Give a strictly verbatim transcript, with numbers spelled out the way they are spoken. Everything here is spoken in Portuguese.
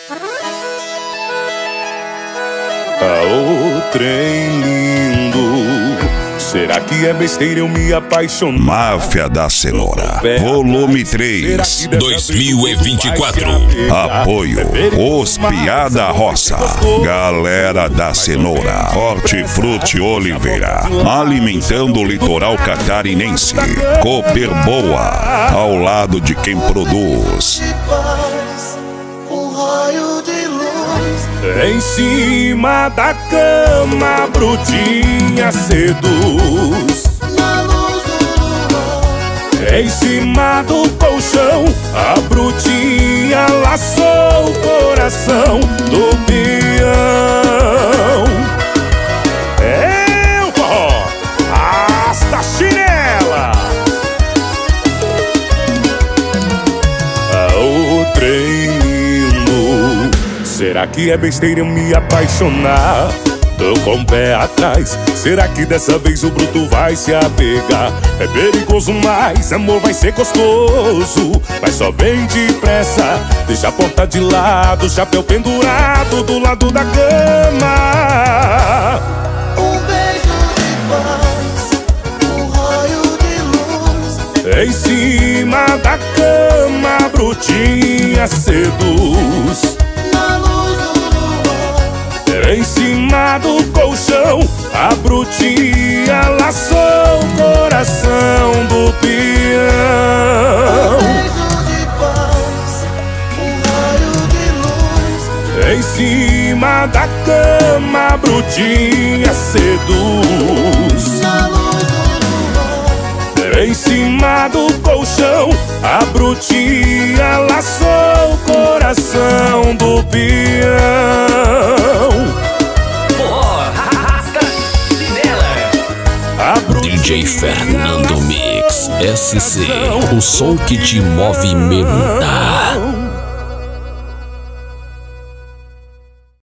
Ah, o trem lindo, será que é besteira eu me apaixonar? Máfia da Cenoura, volume três, dois mil e vinte e quatro. Apoio Os Piada Roça, Galera da Cenoura, Hortifruti Oliveira, alimentando o litoral catarinense. Cooper Boa, ao lado de quem produz. Em cima da cama, Brutinha seduz. Em cima do colchão, a Brutinha laçou o coração do peão. É o forró, hasta a chinela. O trem lindo, será que é besteira eu me apaixonar? Tô com o pé atrás, será que dessa vez o bruto vai se apegar? É perigoso, mas amor vai ser gostoso. Mas só vem depressa, deixa a porta de lado, chapéu pendurado do lado da cama. Um beijo de paz, um raio de luz. Em cima da cama, Brutinha seduz. Na luz do luar, em cima do colchão, a Brutinha laçou o coração do peão. um beijo de paz, um raio de luz. Em cima da cama, a Brutinha seduz. Na luz do luar, Em cima do colchão, a Brutinha laçou o coração do peão. D J Fernando Mix S C, o som que te movimenta.